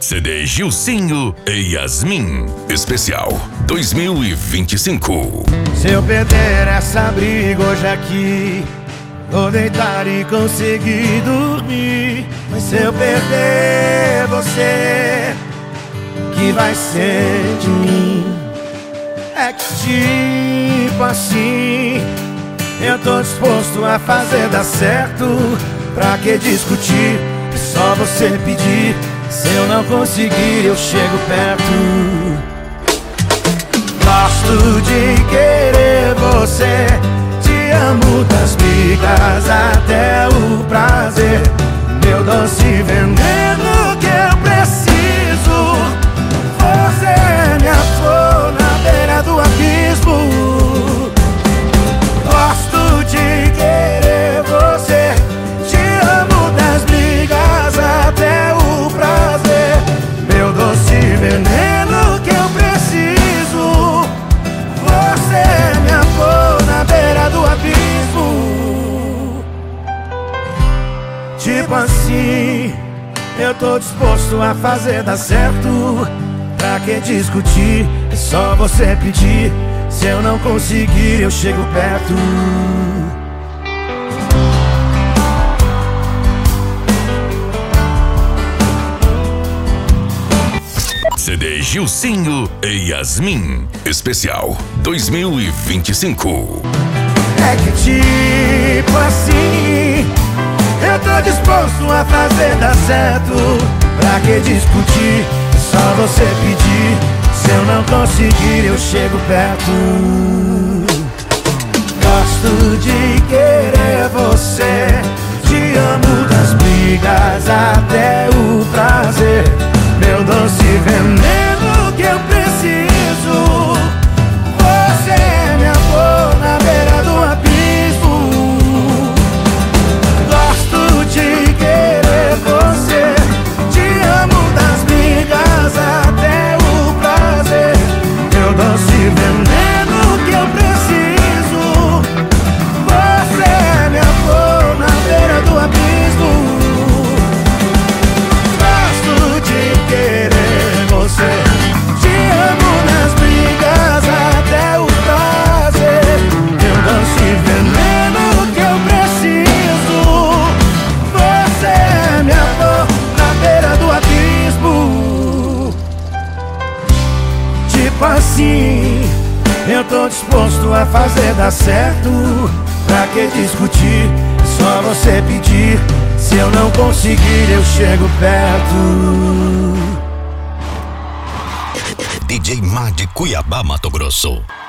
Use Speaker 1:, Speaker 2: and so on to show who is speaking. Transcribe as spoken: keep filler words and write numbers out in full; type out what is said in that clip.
Speaker 1: C D Gilcinho e Yasmin Especial dois mil e vinte e cinco.
Speaker 2: Se eu perder essa briga hoje aqui, vou deitar e conseguir dormir. Mas se eu perder você, que vai ser de mim? É que tipo assim, eu tô disposto a fazer dar certo. Pra que discutir? É só você pedir. Se eu não conseguir, eu chego perto. Gosto de querer você, te amo das brigas até o prazer. Meu doce veneno que eu preciso. Você é minha flor na beira do abismo. Gosto de querer você, te amo das brigas até o prazer. Meu doce veneno que eu preciso. Você é minha flor na beira do abismo. Tipo assim, eu tô disposto a fazer dar certo. Pra que discutir? É só você pedir. Se eu não conseguir, eu chego perto.
Speaker 1: C D Gilcinho e Yasmin Especial dois mil e vinte e cinco.
Speaker 2: É que tipo assim, eu tô disposto a fazer dar certo. Pra que discutir? É só você pedir. Se eu não conseguir, eu chego perto. Gosto de querer você, te amo das brigas até o prazer. Meu doce veneno que eu preciso. Você é minha flor na beira do abismo. Gosto de querer você, te amo das brigas até o prazer. Meu doce veneno que eu preciso. Você é minha flor na beira do abismo. Gosto de querer você, te amo nas brigas até o prazer. Meu doce veneno que eu preciso. Você é minha flor na beira do abismo. Tipo assim, eu tô disposto a fazer dar certo. Pra que discutir? É só você pedir. Se eu não conseguir, eu chego perto.
Speaker 1: D J Mar de Cuiabá, Mato Grosso.